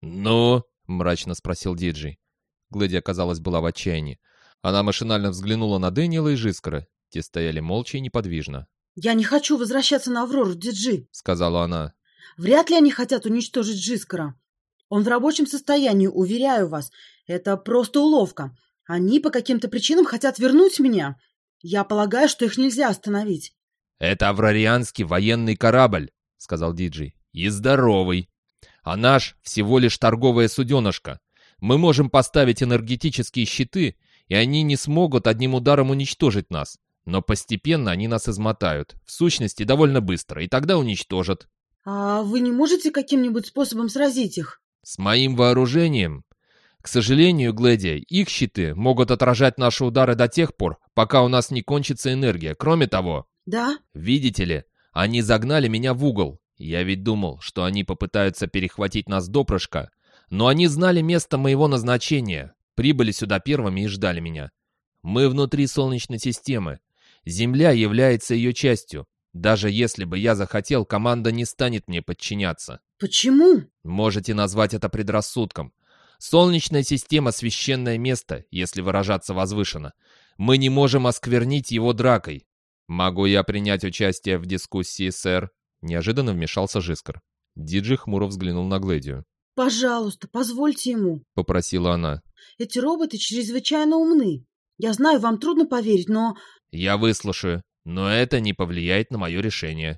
«Ну?» — мрачно спросил Диджей. Глэди, казалось, была в отчаянии. Она машинально взглянула на Дэниела и Жискара. Те стояли молча и неподвижно. «Я не хочу возвращаться на Аврору, Диджи», — сказала она. «Вряд ли они хотят уничтожить Джискара. Он в рабочем состоянии, уверяю вас. Это просто уловка. Они по каким-то причинам хотят вернуть меня. Я полагаю, что их нельзя остановить». «Это аврарианский военный корабль», — сказал Диджей. «И здоровый. А наш всего лишь торговое суденышко. Мы можем поставить энергетические щиты, и они не смогут одним ударом уничтожить нас. Но постепенно они нас измотают. В сущности, довольно быстро, и тогда уничтожат». «А вы не можете каким-нибудь способом сразить их?» «С моим вооружением? К сожалению, Глэди, их щиты могут отражать наши удары до тех пор, пока у нас не кончится энергия. Кроме того...» «Да?» «Видите ли, они загнали меня в угол. Я ведь думал, что они попытаются перехватить нас до прыжка. Но они знали место моего назначения, прибыли сюда первыми и ждали меня. Мы внутри Солнечной системы. Земля является ее частью. Даже если бы я захотел, команда не станет мне подчиняться». «Почему?» «Можете назвать это предрассудком. Солнечная система — священное место, если выражаться возвышенно. Мы не можем осквернить его дракой». «Могу я принять участие в дискуссии, сэр?» Неожиданно вмешался Жискар. Диджи хмуро взглянул на Глэдию. «Пожалуйста, позвольте ему», — попросила она. «Эти роботы чрезвычайно умны. Я знаю, вам трудно поверить, но...» «Я выслушаю, но это не повлияет на мое решение».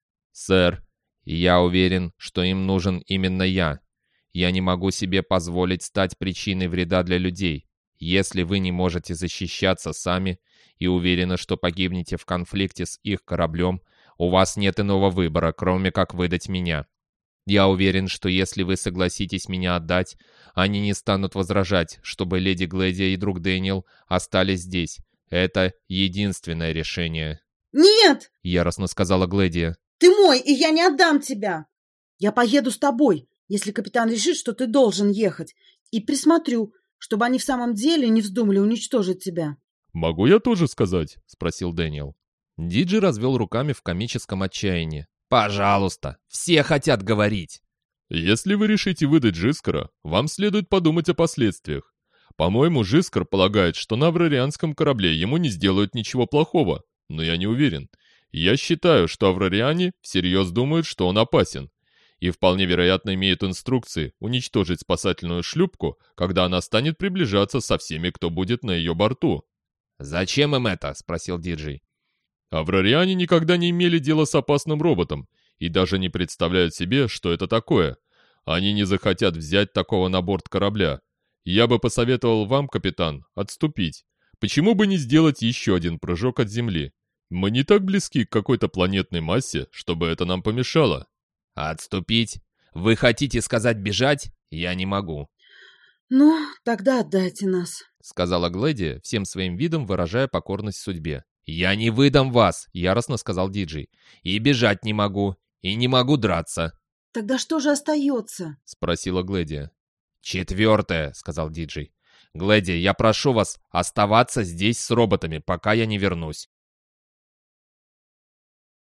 «Сэр, я уверен, что им нужен именно я. Я не могу себе позволить стать причиной вреда для людей. Если вы не можете защищаться сами и уверены, что погибнете в конфликте с их кораблем, у вас нет иного выбора, кроме как выдать меня. Я уверен, что если вы согласитесь меня отдать, они не станут возражать, чтобы леди Глэдия и друг Дэниел остались здесь. Это единственное решение». «Нет!» — яростно сказала Глэдия. «Ты мой, и я не отдам тебя! Я поеду с тобой, если капитан решит, что ты должен ехать, и присмотрю, чтобы они в самом деле не вздумали уничтожить тебя». «Могу я тоже сказать?» — спросил Дэниел. Диджи развел руками в комическом отчаянии. «Пожалуйста, все хотят говорить». «Если вы решите выдать Жискара, вам следует подумать о последствиях. По-моему, Жискар полагает, что на аврарианском корабле ему не сделают ничего плохого, но я не уверен. Я считаю, что аврариане всерьез думают, что он опасен, и вполне вероятно имеют инструкции уничтожить спасательную шлюпку, когда она станет приближаться со всеми, кто будет на ее борту». «Зачем им это?» — спросил Диджей. Аврариане никогда не имели дела с опасным роботом и даже не представляют себе, что это такое. Они не захотят взять такого на борт корабля. Я бы посоветовал вам, капитан, отступить. Почему бы не сделать еще один прыжок от Земли? Мы не так близки к какой-то планетной массе, чтобы это нам помешало». «Отступить? Вы хотите сказать бежать? Я не могу», «Ну, тогда отдайте нас», — сказала Глэдия, всем своим видом выражая покорность судьбе. «Я не выдам вас», — яростно сказал Диджей. «И бежать не могу, и не могу драться», «Тогда что же остается?» — спросила Глэдия. «Четвертое», — сказал Диджей. «Глэдия, я прошу вас оставаться здесь с роботами, пока я не вернусь».